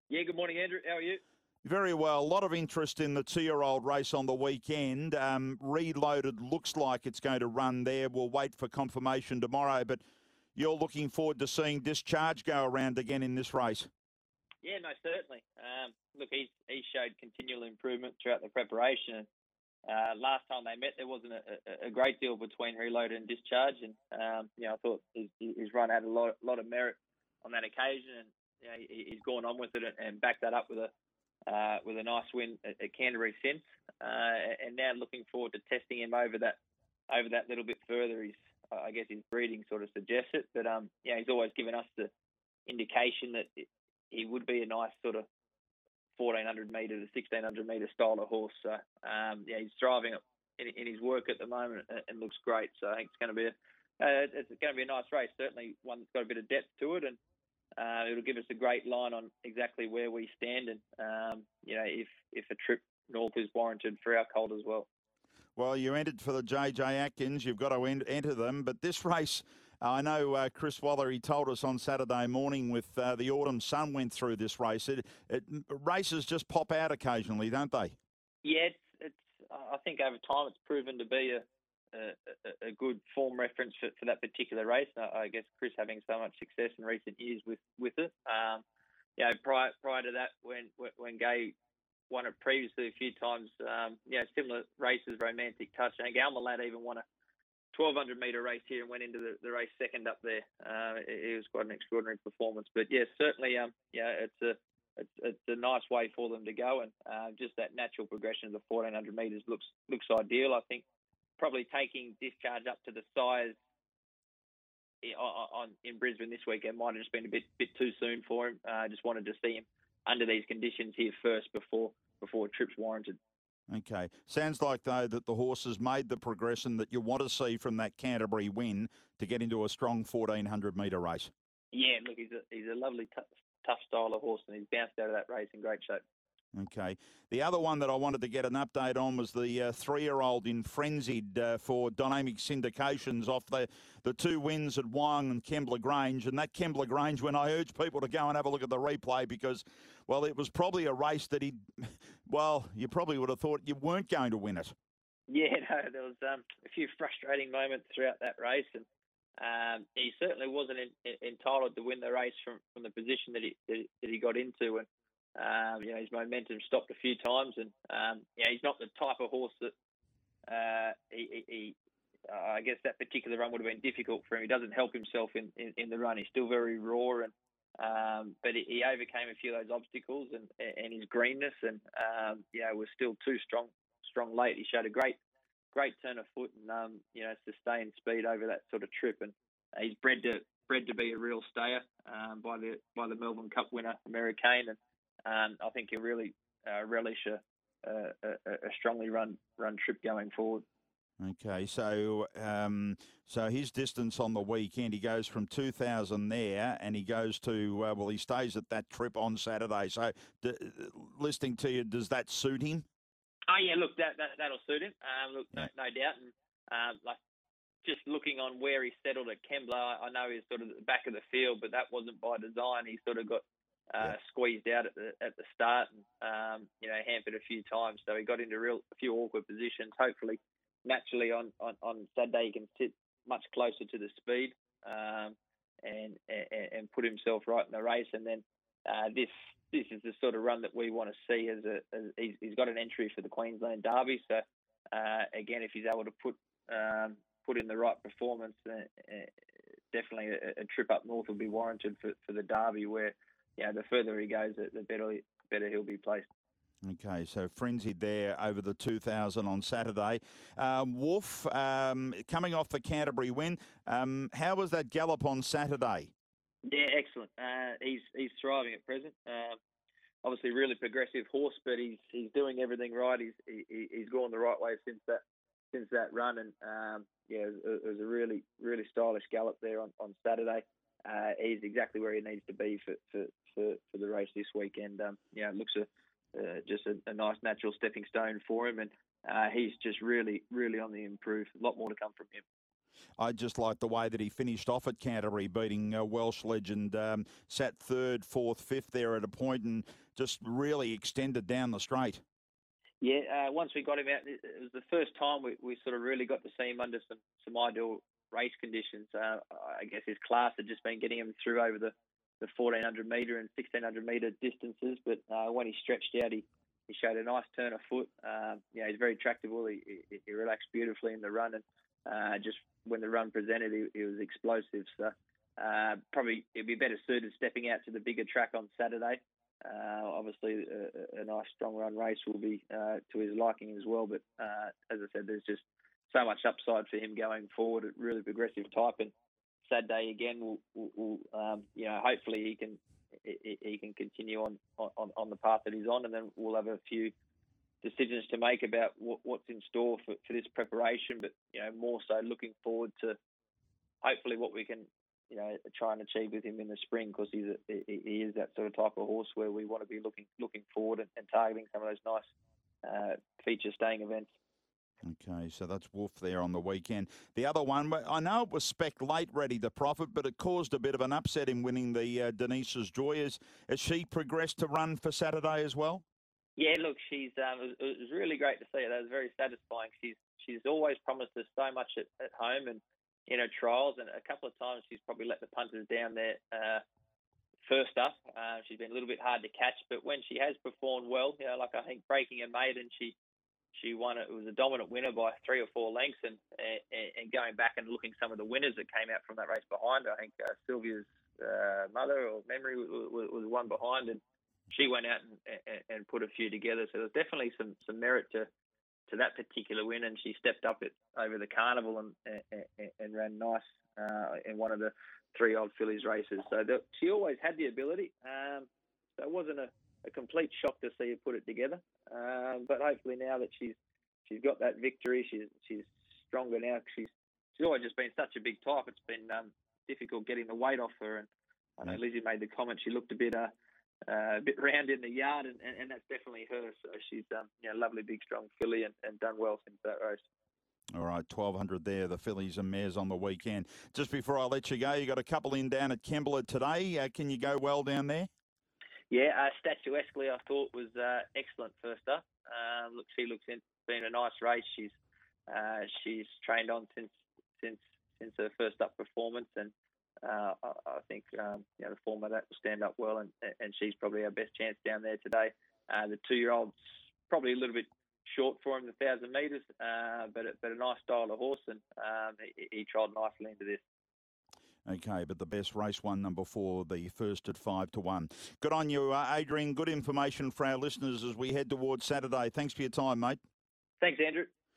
Yeah, good morning, Andrew. How are you? Very well. A lot of interest in the 2-year-old race on the weekend. Reloaded looks like it's going to run there. We'll wait for confirmation tomorrow, but you're looking forward to seeing Discharge go around again in this race. Yeah, no, certainly. Look, he's showed continual improvement throughout the preparation. Last time they met, there wasn't a great deal between Reloaded and Discharge, and I thought his run had a lot of merit on that occasion, and he's gone on with it and backed that up with a nice win at Canterbury since, and now looking forward to testing him over that little bit further. I guess his breeding sort of suggests it, but he's always given us the indication that he would be a nice sort of 1400 metre to 1600 metre style of horse. So he's thriving in his work at the moment and looks great. So I think it's going to be a nice race. Certainly one that's got a bit of depth to it, and it'll give us a great line on exactly where we stand, and if a trip north is warranted for our colt as well. Well, you entered for the JJ Atkins. You've got to enter them, but this race, I know Chris Waller, he told us on Saturday morning with the autumn sun went through this race. Races just pop out occasionally, don't they? Yeah, it's. I think over time it's proven to be a good form reference for that particular race. I guess Chris having so much success in recent years with it. Prior to that, when Gai won it previously a few times, similar races, Romantic Touch. And Almalad even won a 1200 metre race here and went into the race second up there. It was quite an extraordinary performance. But yeah, certainly, it's a nice way for them to go, and just that natural progression of the 1400 metres looks ideal. I think probably taking Discharge up to the size in Brisbane this weekend might have just been a bit too soon for him. Just wanted to see him under these conditions here first before trips warranted. Okay. Sounds like, though, that the horse has made the progression that you want to see from that Canterbury win to get into a strong 1400 metre race. Yeah, look, he's a lovely, tough style of horse, and he's bounced out of that race in great shape. Okay. The other one that I wanted to get an update on was the 3-year-old in Frenzied for Dynamic Syndications off the 2 wins at Wyong and Kembla Grange. And that Kembla Grange, when I urge people to go and have a look at the replay, because, well, it was probably a race that you probably would have thought you weren't going to win it. Yeah, no, there was a few frustrating moments throughout that race, and he certainly wasn't entitled to win the race from the position that he got into, and his momentum stopped a few times, and he's not the type of horse that I guess that particular run would have been difficult for him. He doesn't help himself in the run. He's still very raw, and but he overcame a few of those obstacles and his greenness, and was still too strong late. He showed a great turn of foot and sustained speed over that sort of trip, and he's bred to be a real stayer by the Melbourne Cup winner Americain, and I think he'll really relish a strongly run trip going forward. Okay, so his distance on the weekend, he goes from 2,000 there, and he goes to he stays at that trip on Saturday. So, listening to you, does that suit him? Oh yeah, look, that'll suit him. No doubt, and just looking on where he settled at Kembla, I know he's sort of at the back of the field, but that wasn't by design. He sort of got squeezed out at the start, and hampered a few times. So he got into a few awkward positions. Hopefully, naturally on Saturday he can sit much closer to the speed and put himself right in the race. And then this is the sort of run that we want to see as he's got an entry for the Queensland Derby. So again, if he's able to put in the right performance, definitely a trip up north will be warranted for the Derby, where the further he goes, the better he'll be placed. Okay, so frenzied there over the 2,000 on Saturday. Wolf, coming off the Canterbury win, how was that gallop on Saturday? Yeah, excellent. He's thriving at present. Obviously, really progressive horse, but he's doing everything right. He's gone the right way since that run, and it was a really really stylish gallop there on Saturday. He's exactly where he needs to be for the race this weekend. It looks just a nice natural stepping stone for him, and he's just really, really on the improve. A lot more to come from him. I just like the way that he finished off at Canterbury, beating Welsh legend, sat third, fourth, fifth there at a point and just really extended down the straight. Yeah, once we got him out, it was the first time we sort of really got to see him under some ideal race conditions. I guess his class had just been getting him through over the 1400 metre and 1600 metre distances, but when he stretched out, he showed a nice turn of foot. He's very tractable. He relaxed beautifully in the run, and just when the run presented, he was explosive. So probably it'd be better suited stepping out to the bigger track on Saturday. Obviously, a nice strong run race will be to his liking as well. But as I said, there's just so much upside for him going forward. A really progressive type, and Saturday again will hopefully he can continue on the path that he's on, and then we'll have a few decisions to make about what's in store for this preparation. But more so looking forward to hopefully what we can try and achieve with him in the spring, because he is that sort of type of horse where we want to be looking forward and targeting some of those nice feature staying events. Okay, so that's Wolf there on the weekend. The other one, I know it was spec late, Ready the Prophet, but it caused a bit of an upset in winning the Denise's Joy. Has she progressed to run for Saturday as well? Yeah, look, it was really great to see her. That was very satisfying. She's always promised us so much at home and in her trials, and a couple of times she's probably let the punters down there first up. She's been a little bit hard to catch, but when she has performed well, like I think Breaking a Maiden, she won it. It was a dominant winner by 3 or 4 lengths, and going back and looking some of the winners that came out from that race behind, I think Sylvia's mother or memory was one behind, and she went out and put a few together. So there's definitely some merit to that particular win, and she stepped up over the carnival and ran nice in one of the 3-year-old fillies races. So she always had the ability. So it wasn't a complete shock to see her put it together. But hopefully now that she's got that victory, she's stronger now. She's always just been such a big type. It's been difficult getting the weight off her. And I know Lizzie made the comment she looked a bit round in the yard, and that's definitely her. So she's lovely, big, strong filly and done well since that race. All right, 1,200 there, the fillies and mares on the weekend. Just before I let you go, you got a couple in down at Kembla today. Can you go well down there? Yeah, Statuesquely I thought was excellent first up. She looks been a nice race. She's trained on since her first up performance, and I think the form of that will stand up well, and she's probably our best chance down there today. The 2-year-old's probably a little bit short for him, the 1,000 metres, but a nice style of horse, and he trialled nicely into this. Okay, but the best race won number 4, the first at 5-1. Good on you, Adrian. Good information for our listeners as we head towards Saturday. Thanks for your time, mate. Thanks, Andrew.